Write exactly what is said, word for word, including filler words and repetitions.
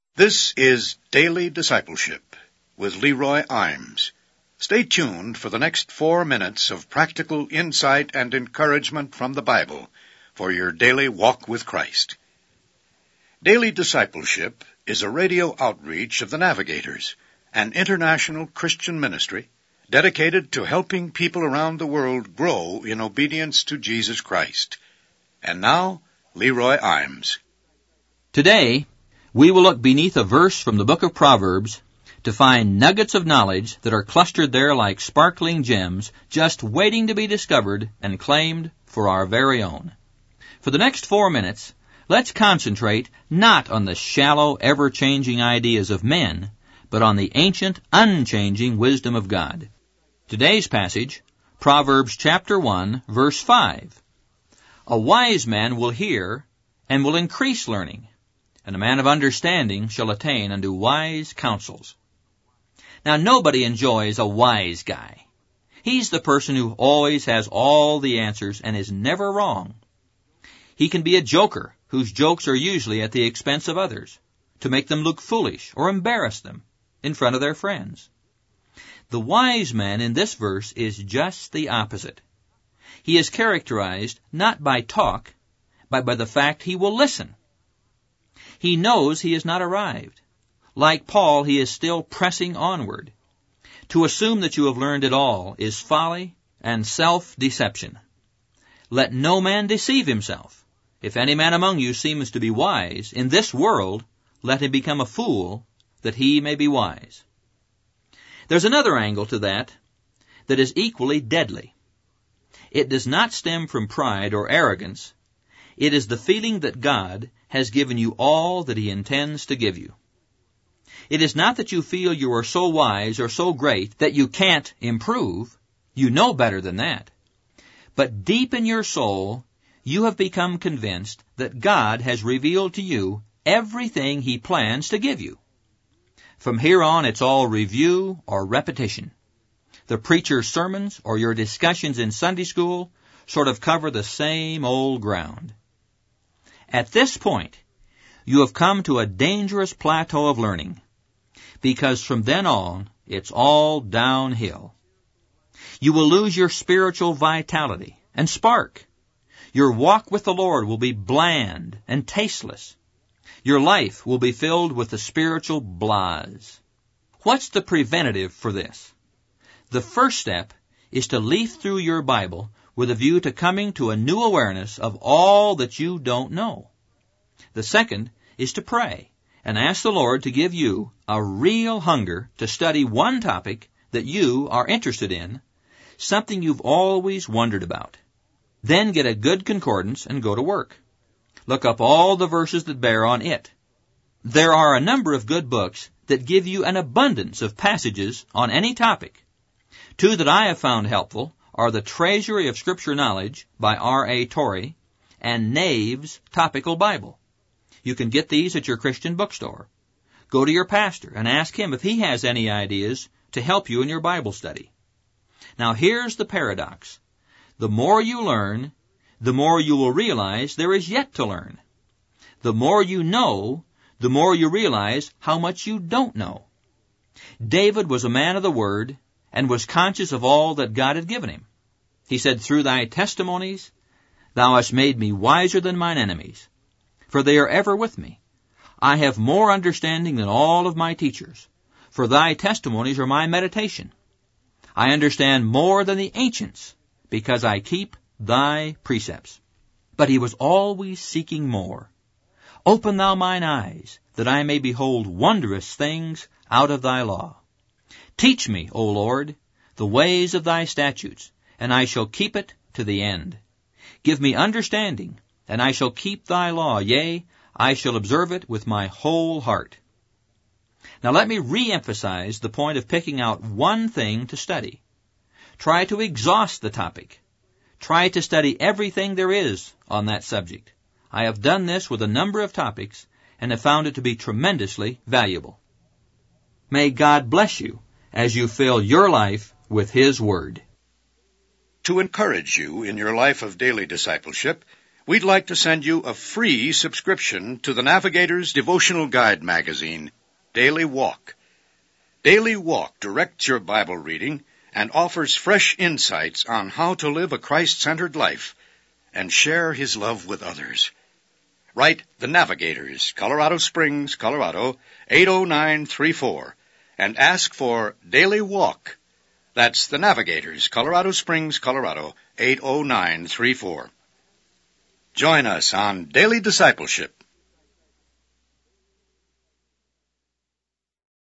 This is Daily Discipleship with Leroy Imes. Stay tuned for the next four minutes of practical insight and encouragement from the Bible for your daily walk with Christ. Daily Discipleship is a radio outreach of the Navigators, an international Christian ministry dedicated to helping people around the world grow in obedience to Jesus Christ. And now, Leroy Imes. Today, we will look beneath a verse from the book of Proverbs to find nuggets of knowledge that are clustered there like sparkling gems, just waiting to be discovered and claimed for our very own. For the next four minutes, let's concentrate not on the shallow, ever-changing ideas of men, but on the ancient, unchanging wisdom of God. Today's passage, Proverbs chapter one, verse five. A wise man will hear and will increase learning, and a man of understanding shall attain unto wise counsels. Now, nobody enjoys a wise guy. He's the person who always has all the answers and is never wrong. He can be a joker, whose jokes are usually at the expense of others, to make them look foolish or embarrass them in front of their friends. The wise man in this verse is just the opposite. He is characterized not by talk, but by the fact he will listen. He knows he has not arrived. Like Paul, he is still pressing onward. To assume that you have learned it all is folly and self-deception. Let no man deceive himself. If any man among you seems to be wise, in this world let him become a fool, that he may be wise. There's another angle to that that is equally deadly. It does not stem from pride or arrogance. It is the feeling that God has given you all that He intends to give you. It is not that you feel you are so wise or so great that you can't improve. You know better than that. But deep in your soul, you have become convinced that God has revealed to you everything He plans to give you. From here on, it's all review or repetition. The preacher's sermons or your discussions in Sunday school sort of cover the same old ground. At this point, you have come to a dangerous plateau of learning, because from then on, it's all downhill. You will lose your spiritual vitality and spark. Your walk with the Lord will be bland and tasteless. Your life will be filled with the spiritual blahs. What's the preventative for this? The first step is to leaf through your Bible with a view to coming to a new awareness of all that you don't know. The second is to pray and ask the Lord to give you a real hunger to study one topic that you are interested in, something you've always wondered about. Then get a good concordance and go to work. Look up all the verses that bear on it. There are a number of good books that give you an abundance of passages on any topic. Two that I have found helpful are The Treasury of Scripture Knowledge by R A Torrey and Nave's Topical Bible. You can get these at your Christian bookstore. Go to your pastor and ask him if he has any ideas to help you in your Bible study. Now here's the paradox. The more you learn, the more you will realize there is yet to learn. The more you know, the more you realize how much you don't know. David was a man of the Word and was conscious of all that God had given him. He said, "Through thy testimonies, thou hast made me wiser than mine enemies, for they are ever with me. I have more understanding than all of my teachers, for thy testimonies are my meditation. I understand more than the ancients, because I keep thy precepts." But he was always seeking more. "Open thou mine eyes, that I may behold wondrous things out of thy law. Teach me, O Lord, the ways of thy statutes, and I shall keep it to the end. Give me understanding, and I shall keep thy law, yea, I shall observe it with my whole heart." Now let me re-emphasize the point of picking out one thing to study. Try to exhaust the topic. Try to study everything there is on that subject. I have done this with a number of topics and have found it to be tremendously valuable. May God bless you as you fill your life with His Word. To encourage you in your life of daily discipleship, we'd like to send you a free subscription to the Navigator's devotional guide magazine, Daily Walk. Daily Walk directs your Bible reading and offers fresh insights on how to live a Christ-centered life and share His love with others. Write The Navigators, Colorado Springs, Colorado, eight oh nine three four, and ask for Daily Walk. That's The Navigators, Colorado Springs, Colorado, eight oh nine three four. Join us on Daily Discipleship